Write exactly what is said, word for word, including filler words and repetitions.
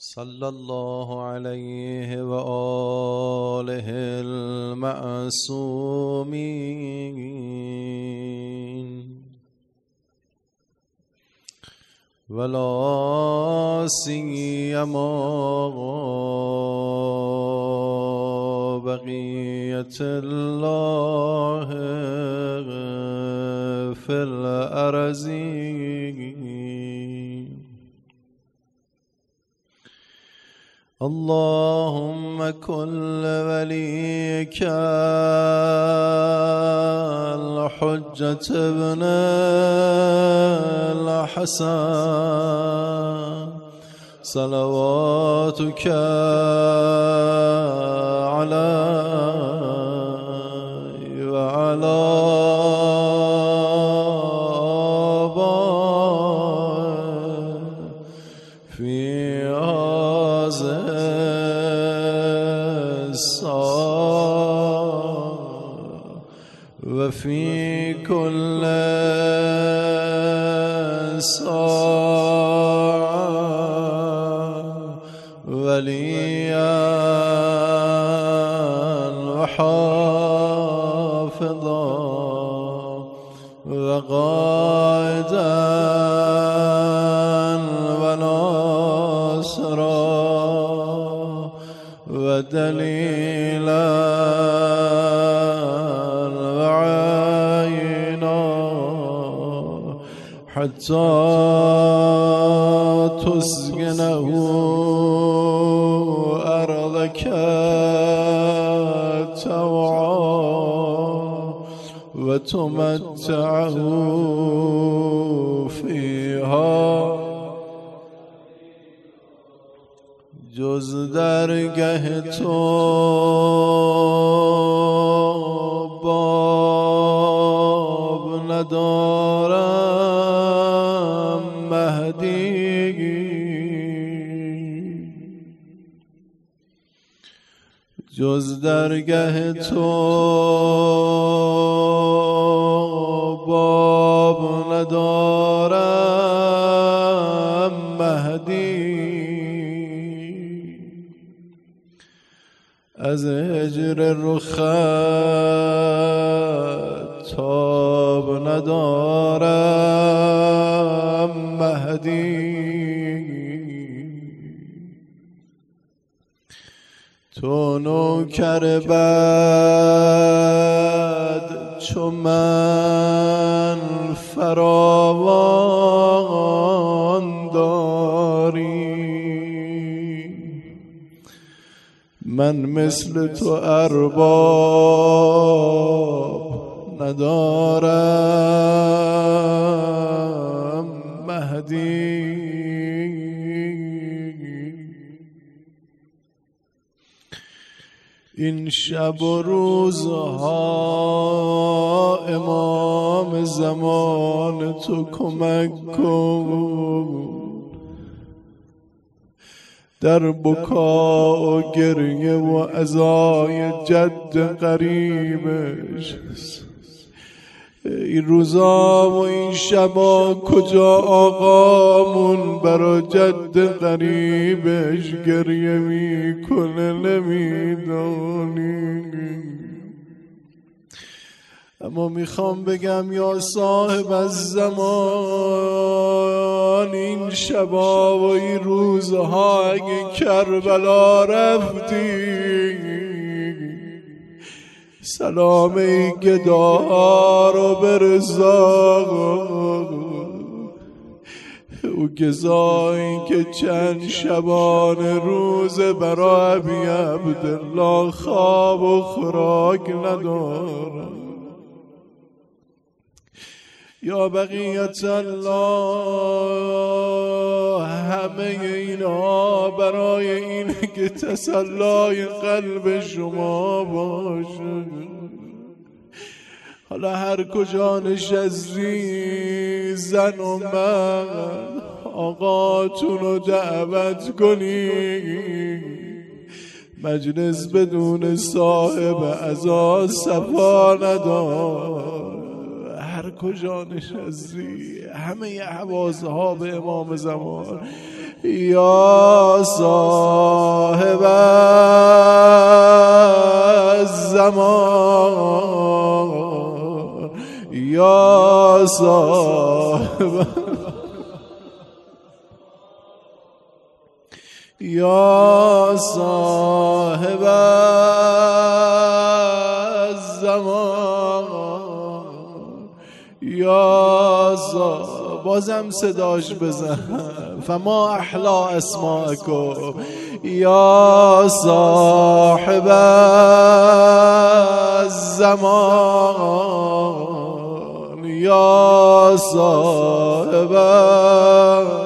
صلى الله عليه وآله المعصومين ولا سيما بقية الله في الأرضين. اللهم كن لوليك الحجة ابن الحسن صلواتك عليه وعلى آبائه في هذه الساعة وفي كل ساعة وليا وحافظا وقائدا وناصرا ودليلا وعينا حتى تسكنه أرضك طوعا وتمتعه فيها جز درگه تو باب ندارم مهدی جز درگه تو باب ندارم مهدی از هجر رخت تاب ندارم مهدی تو نوکر بد چو من فراوان داری من مثل تو ارباب ندارم مهدی این شب و روزها امام زمان تو کمک کن در بکا و گریه و عزای جد قریبش این روزا و این شبا کجا آقامون برا جد قریبش گریه میکنه نمیدانی اما میخوام بگم یا صاحب الزمان این شبا و این روزها اگه کربلا رفتی سلام ای گداها رو برزا او گزایی که چند شبان روز برا ابی عبدالله خواب و خوراک ندارم یا بقیت الله همه اینا برای این که تسلای قلب شما باشه حالا هر کجا نشستی زن و مرد آقاتون رو دعوت کنی مجلس بدون صاحب عزا صفا ندار هر کجا نشستی همه حوازه ها به امام زمان یا صاحب الزمان یا صاحب یا صاحب الزمان یا صاحب بازم صداش بزن فما احلا اسماءکم یا صاحب الزمان یا صاحب